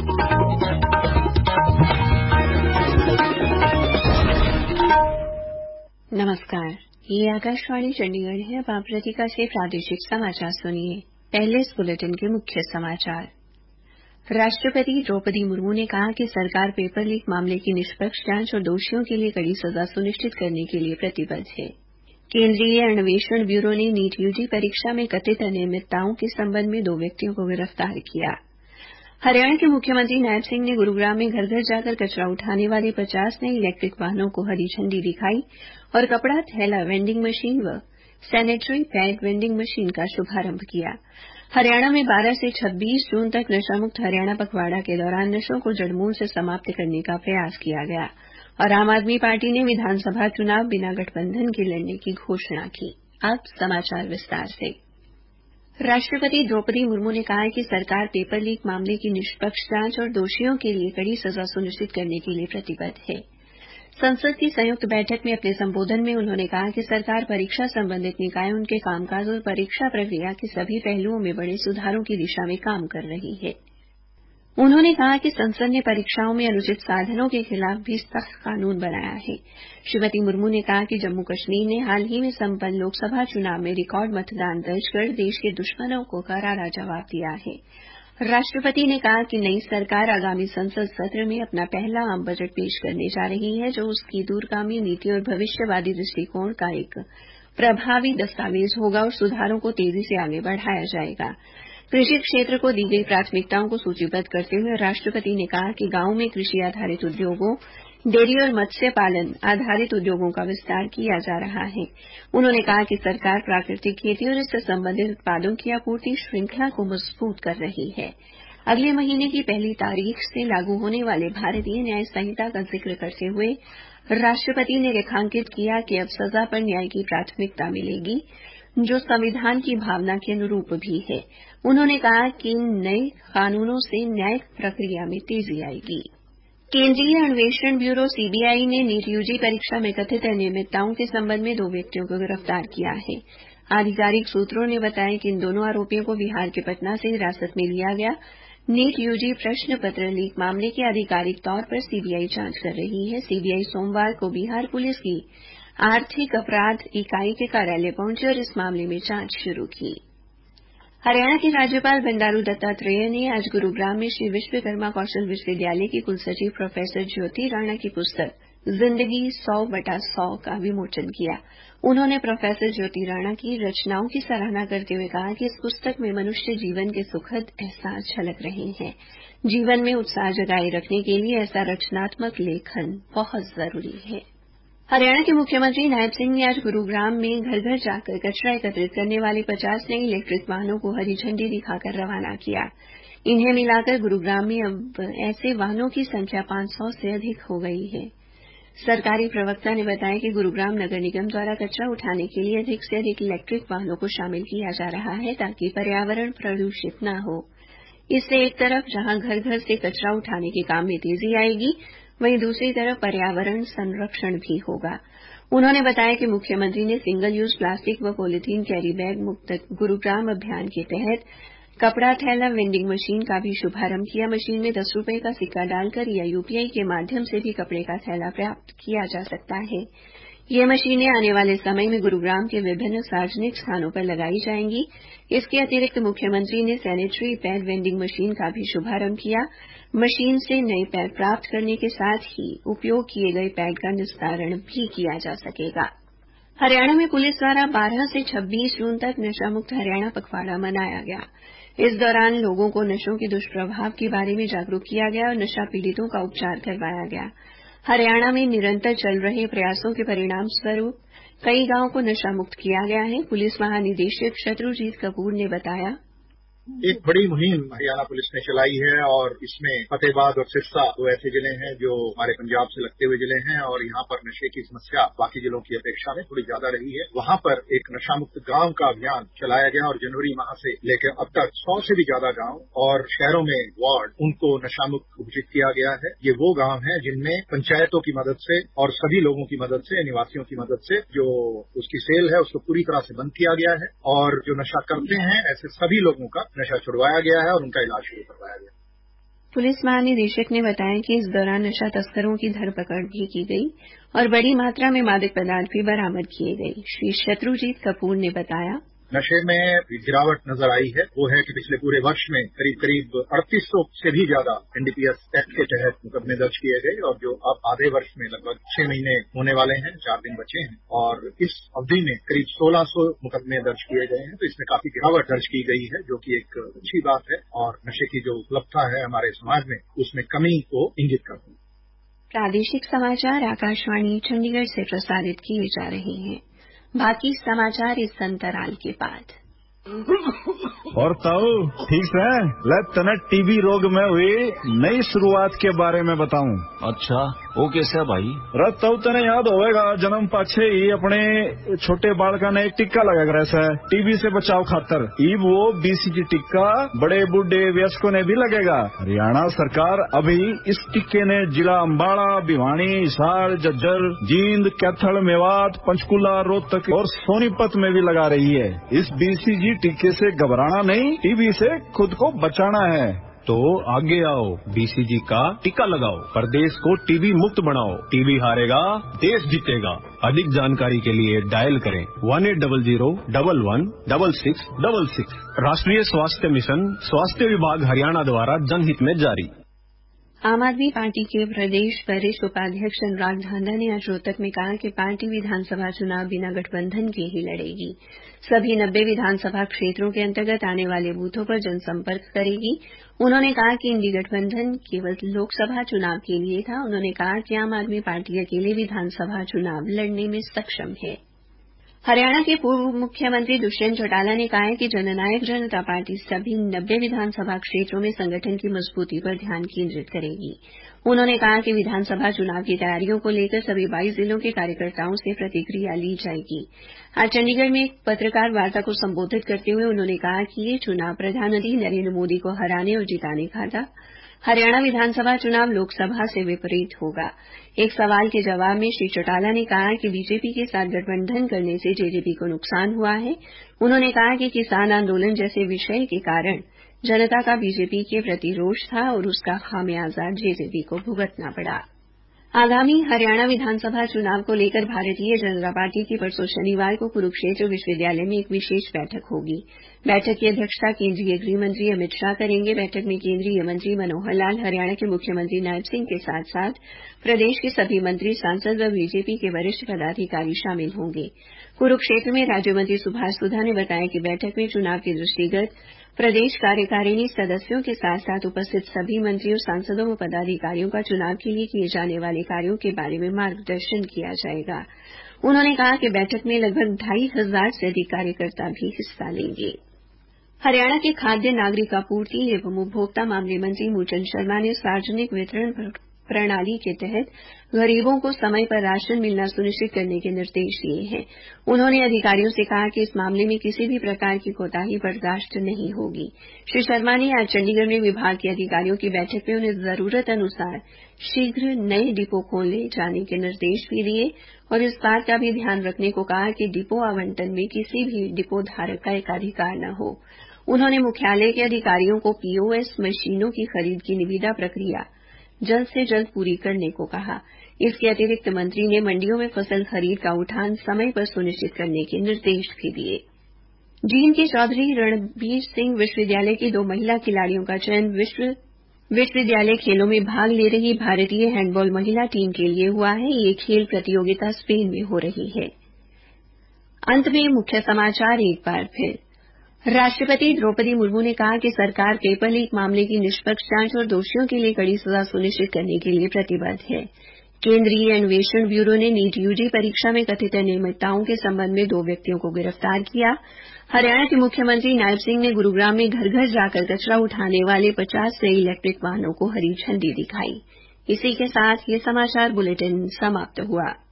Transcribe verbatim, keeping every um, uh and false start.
नमस्कार, ये आकाशवाणी चंडीगढ़ है। अब आप प्रतिका से प्रादेशिक समाचार सुनिए। पहले इस बुलेटिन के मुख्य समाचार। राष्ट्रपति द्रौपदी मुर्मू ने कहा कि सरकार पेपर लीक मामले की निष्पक्ष जांच और दोषियों के लिए कड़ी सजा सुनिश्चित करने के लिए प्रतिबद्ध है। केंद्रीय अन्वेषण ब्यूरो ने नीट यूजी परीक्षा में कथित अनियमितताओं के संबंध में दो व्यक्तियों को गिरफ्तार किया। हरियाणा के मुख्यमंत्री नायब सिंह ने गुरुग्राम में घर घर जाकर कचरा उठाने वाले पचास नए इलेक्ट्रिक वाहनों को हरी झंडी दिखाई और कपड़ा थैला वेंडिंग मशीन व सैनिटरी पैड वेंडिंग मशीन का शुभारंभ किया। हरियाणा में बारह से छब्बीस जून तक नशामुक्त हरियाणा पखवाड़ा के दौरान नशों को जड़मूल से समाप्त करने का प्रयास किया गया और आम आदमी पार्टी ने विधानसभा चुनाव बिना गठबंधन के लड़ने की घोषणा की। अब समाचार विस्तार से। राष्ट्रपति द्रौपदी मुर्मू ने कहा है कि सरकार पेपर लीक मामले की निष्पक्ष जांच और दोषियों के लिए कड़ी सजा सुनिश्चित करने के लिए प्रतिबद्ध है। संसद की संयुक्त बैठक में अपने संबोधन में उन्होंने कहा कि सरकार परीक्षा संबंधित निकाय उनके कामकाज और परीक्षा प्रक्रिया के सभी पहलुओं में बड़े सुधारों की दिशा में काम कर रही है। उन्होंने कहा कि संसद ने परीक्षाओं में अनुचित साधनों के खिलाफ भी सख्त कानून बनाया है। श्रीमती मुर्मू ने कहा कि जम्मू कश्मीर ने हाल ही में संपन्न लोकसभा चुनाव में रिकॉर्ड मतदान दर्ज कर देश के दुश्मनों को करारा जवाब दिया है। राष्ट्रपति ने कहा कि नई सरकार आगामी संसद सत्र में अपना पहला आम बजट पेश करने जा रही है, जो उसकी दूरगामी नीति और भविष्यवादी दृष्टिकोण का एक प्रभावी दस्तावेज होगा और सुधारों को तेजी से आगे बढ़ाया जाएगा। कृषि क्षेत्र को दी गई प्राथमिकताओं को सूचीबद्ध करते हुए राष्ट्रपति ने कहा कि गांवों में कृषि आधारित उद्योगों, डेयरी और मत्स्य पालन आधारित उद्योगों का विस्तार किया जा रहा है। उन्होंने कहा कि सरकार प्राकृतिक खेती और इससे संबंधित उत्पादों की आपूर्ति श्रृंखला को मजबूत कर रही है। अगले महीने की पहली तारीख से लागू होने वाले भारतीय न्याय संहिता का जिक्र करते हुए राष्ट्रपति ने रेखांकित किया कि अब सजा पर न्याय की प्राथमिकता मिलेगी, जो संविधान की भावना के अनुरूप भी है। उन्होंने कहा कि इन नए कानूनों से न्यायिक प्रक्रिया में तेजी आएगी। केंद्रीय अन्वेषण ब्यूरो सीबीआई ने नीट यूजी परीक्षा में कथित अनियमितताओं के संबंध में दो व्यक्तियों को गिरफ्तार किया है। आधिकारिक सूत्रों ने बताया कि इन दोनों आरोपियों को बिहार के पटना से हिरासत में लिया गया। नीट यूजी प्रश्न पत्र लीक मामले की आधिकारिक तौर पर सीबीआई जांच कर रही है। सीबीआई सोमवार को बिहार पुलिस की आर्थिक अपराध इकाई के कार्यालय पहुंची और इस मामले में जांच शुरू की। हरियाणा के राज्यपाल बंडारू दत्तात्रेय ने आज गुरुग्राम में श्री विश्वकर्मा कौशल विश्वविद्यालय की कुलसचिव प्रोफेसर ज्योति राणा की पुस्तक जिंदगी सौ बटा सौ का विमोचन किया। उन्होंने प्रोफेसर ज्योति राणा की रचनाओं की सराहना करते हुए कहा कि इस पुस्तक में मनुष्य जीवन के सुखद एहसास झलक रहे हैं। जीवन में उत्साह जगाए रखने के लिए ऐसा रचनात्मक लेखन बहुत जरूरी है। हरियाणा के मुख्यमंत्री नायब सिंह ने आज गुरुग्राम में घर घर जाकर कचरा एकत्रित करने वाले पचास नए इलेक्ट्रिक वाहनों को हरी झंडी दिखाकर रवाना किया। इन्हें मिलाकर गुरुग्राम में अब ऐसे वाहनों की संख्या पांच सौ से अधिक हो गई है। सरकारी प्रवक्ता ने बताया कि गुरुग्राम नगर निगम द्वारा कचरा उठाने के लिए अधिक से अधिक इलेक्ट्रिक वाहनों को शामिल किया जा रहा है, ताकि पर्यावरण प्रदूषित न हो। इससे एक तरफ जहां घर घर से कचरा उठाने के काम में तेजी आएगी, वहीं दूसरी तरफ पर्यावरण संरक्षण भी होगा। उन्होंने बताया कि मुख्यमंत्री ने सिंगल यूज प्लास्टिक व पॉलीथीन कैरी बैग मुक्त गुरुग्राम अभियान के तहत कपड़ा थैला वेंडिंग मशीन का भी शुभारंभ किया। मशीन में दस रुपये का सिक्का डालकर या यूपीआई के माध्यम से भी कपड़े का थैला प्राप्त किया जा सकता है। ये मशीनें आने वाले समय में गुरुग्राम के विभिन्न सार्वजनिक स्थानों पर लगाई जाएंगी। इसके अतिरिक्त मुख्यमंत्री ने सैनिटरी पैड वेंडिंग मशीन का भी शुभारंभ किया। मशीन से नए पैड प्राप्त करने के साथ ही उपयोग किए गए पैड का निस्तारण भी किया जा सकेगा। हरियाणा में पुलिस द्वारा बारह से छब्बीस जून तक नशामुक्त हरियाणा पखवाड़ा मनाया गया। इस दौरान लोगों को नशों के दुष्प्रभाव के बारे में जागरूक किया गया और नशा पीड़ितों का उपचार करवाया गया। हरियाणा में निरंतर चल रहे प्रयासों के परिणाम स्वरूप कई गांवों को नशा मुक्त किया गया है। पुलिस महानिदेशक शत्रुजीत कपूर ने बताया, एक बड़ी मुहिम हरियाणा पुलिस ने चलाई है और इसमें फतेहाबाद और सिरसा दो ऐसे जिले हैं जो हमारे पंजाब से लगते हुए जिले हैं और यहाँ पर नशे की समस्या बाकी जिलों की अपेक्षा में थोड़ी ज्यादा रही है। वहाँ पर एक नशा मुक्त गांव का अभियान चलाया गया और जनवरी माह से लेकर अब तक सौ से भी ज्यादा गांव और शहरों में वार्ड उनको नशा मुक्त घोषित किया गया है। ये वो गांव हैं जिनमें पंचायतों की मदद से और सभी लोगों की मदद से, निवासियों की मदद से जो उसकी सेल है उसको पूरी तरह से बंद किया गया है और जो नशा करते हैं ऐसे सभी लोगों का नशा छुड़वाया गया है और उनका इलाज शुरू करवाया गया। पुलिस महानिदेशक ने बताया कि इस दौरान नशा तस्करों की धरपकड़ भी की गई और बड़ी मात्रा में मादक पदार्थ भी बरामद किए गए। श्री शत्रुजीत कपूर ने बताया, नशे में गिरावट नजर आई है। वो है कि पिछले पूरे वर्ष में करीब करीब अड़तीस सौ से भी ज्यादा एनडीपीएस एक्ट के तहत मुकदमे दर्ज किए गए और जो अब आधे वर्ष में लगभग छह महीने होने वाले हैं, चार दिन बचे हैं और इस अवधि में करीब सोलह सौ मुकदमे दर्ज किए गए हैं। तो इसमें काफी गिरावट दर्ज की गई है, जो कि एक अच्छी बात है और नशे की जो उपलब्धता है हमारे समाज में उसमें कमी को इंगित करती है। प्रादेशिक समाचार आकाशवाणी चंडीगढ़ से प्रसारित किए जा रहे हैं। बाकी समाचार इस अंतराल के बाद। और ताऊ ठीक है, ले तने टीबी रोग में हुई नई शुरुआत के बारे में बताऊं। अच्छा, वो कैसे है भाई? रत ताऊ तने याद होगा, जन्म पाछे ही अपने छोटे बालका ने एक टिक्का लगा कर ऐसा टीबी से बचाव खातर। इब वो बीसीजी टिक्का बड़े बूढ़े वयस्कों ने भी लगेगा। हरियाणा सरकार अभी इस टिक्के ने जिला अम्बाड़ा, भिवानी, हिसार, झज्जर, जींद, कैथल, मेवात, पंचकुला, रोहतक और सोनीपत में भी लगा रही है। इस बीसीजी टीके से घबराना नहीं, टीबी से खुद को बचाना है। तो आगे आओ, बीसीजी का टीका लगाओ, प्रदेश को टीबी मुक्त बनाओ। टीबी हारेगा, देश जीतेगा। अधिक जानकारी के लिए डायल करें one eight double zero double one double six double six. राष्ट्रीय स्वास्थ्य मिशन, स्वास्थ्य विभाग हरियाणा द्वारा जनहित में जारी। आम आदमी पार्टी के प्रदेश वरिष्ठ उपाध्यक्ष अनुराग ढांडा ने आज रोहतक में कहा कि पार्टी विधानसभा चुनाव बिना गठबंधन के ही लड़ेगी। सभी नब्बे विधानसभा क्षेत्रों के अंतर्गत आने वाले बूथों पर जनसंपर्क करेगी। उन्होंने कहा कि इंडी गठबंधन केवल लोकसभा चुनाव के लिए था। उन्होंने कहा कि आम आदमी पार्टी अकेले विधानसभा चुनाव लड़ने में सक्षम है। हरियाणा के पूर्व मुख्यमंत्री दुष्यंत चौटाला ने कहा है कि जननायक जनता पार्टी सभी नब्बे विधानसभा क्षेत्रों में संगठन की मजबूती पर ध्यान केंद्रित करेगी। उन्होंने कहा कि विधानसभा चुनाव की तैयारियों को लेकर सभी बाईस जिलों के कार्यकर्ताओं से प्रतिक्रिया ली जाएगी। आज चंडीगढ़ में एक पत्रकार वार्ता को संबोधित करते हुए उन्होंने कहा कि ये चुनाव प्रधानमंत्री नरेंद्र मोदी को हराने और जिताने का था। हरियाणा विधानसभा चुनाव लोकसभा से विपरीत होगा। एक सवाल के जवाब में श्री चौटाला ने कहा कि बीजेपी के साथ गठबंधन करने से जेजेपी को नुकसान हुआ है। उन्होंने कहा कि किसान आंदोलन जैसे विषय के कारण जनता का बीजेपी के प्रति रोष था और उसका खामियाजा जेजेपी को भुगतना पड़ा। आगामी हरियाणा विधानसभा चुनाव को लेकर भारतीय जनता पार्टी की परसों शनिवार को कुरुक्षेत्र विश्वविद्यालय में एक विशेष बैठक होगी। बैठक की अध्यक्षता केंद्रीय गृह मंत्री अमित शाह करेंगे। बैठक में केंद्रीय मंत्री मनोहर लाल, हरियाणा के मुख्यमंत्री नायब सिंह के साथ साथ प्रदेश के सभी मंत्री, सांसद व बीजेपी के वरिष्ठ पदाधिकारी शामिल होंगे। कुरुक्षेत्र में राज्य मंत्री सुभाष सुधा ने बताया कि बैठक में चुनाव के दृष्टिगत प्रदेश कार्यकारिणी सदस्यों के साथ साथ उपस्थित सभी मंत्रियों, सांसदों व पदाधिकारियों का चुनाव के लिए किए जाने वाले कार्यों के बारे में मार्गदर्शन किया जाएगा। उन्होंने कहा कि बैठक में लगभग ढाई हजार से अधिक कार्यकर्ता भी हिस्सा लेंगे। हरियाणा के खाद्य नागरिक आपूर्ति एवं उपभोक्ता मामले मंत्री मूलचंद शर्मा ने सार्वजनिक वितरण प्रणाली के तहत गरीबों को समय पर राशन मिलना सुनिश्चित करने के निर्देश दिए हैं। उन्होंने अधिकारियों से कहा कि इस मामले में किसी भी प्रकार की कोताही बर्दाश्त नहीं होगी। श्री शर्मा ने आज चंडीगढ़ में विभाग के अधिकारियों की बैठक में उन्हें जरूरत अनुसार शीघ्र नए डिपो खोले जाने के निर्देश भी दिए और इस बात का भी ध्यान रखने को कहा कि डिपो आवंटन में किसी भी डिपो धारक का एकाधिकार न हो। उन्होंने मुख्यालय के अधिकारियों को पीओएस मशीनों की खरीद की निविदा प्रक्रिया जल्द से जल्द पूरी करने को कहा। इसके अतिरिक्त मंत्री ने मंडियों में फसल खरीद का उठान समय पर सुनिश्चित करने के निर्देश भी दिए। जींद के चौधरी रणबीर सिंह विश्वविद्यालय की दो महिला खिलाड़ियों का चयन विश्व विश्वविद्यालय खेलों में भाग ले रही भारतीय हैंडबॉल महिला टीम के लिए हुआ है। ये खेल प्रतियोगिता स्पेन में हो रही है। अंत में मुख्य समाचार एक बार फिर। राष्ट्रपति द्रौपदी मुर्मू ने कहा कि सरकार पेपर लीक मामले की निष्पक्ष जांच और दोषियों के लिए कड़ी सजा सुनिश्चित करने के लिए प्रतिबद्ध है। केंद्रीय अन्वेषण ब्यूरो ने नीट यूजी परीक्षा में कथित अनियमितताओं के संबंध में दो व्यक्तियों को गिरफ्तार किया। हरियाणा के मुख्यमंत्री नायब सिंह ने गुरुग्राम में घर घर जाकर कचरा उठाने वाले पचास नए इलेक्ट्रिक वाहनों को हरी झंडी दिखाई। इसी के साथ ये समाचार बुलेटिन समाप्त हुआ।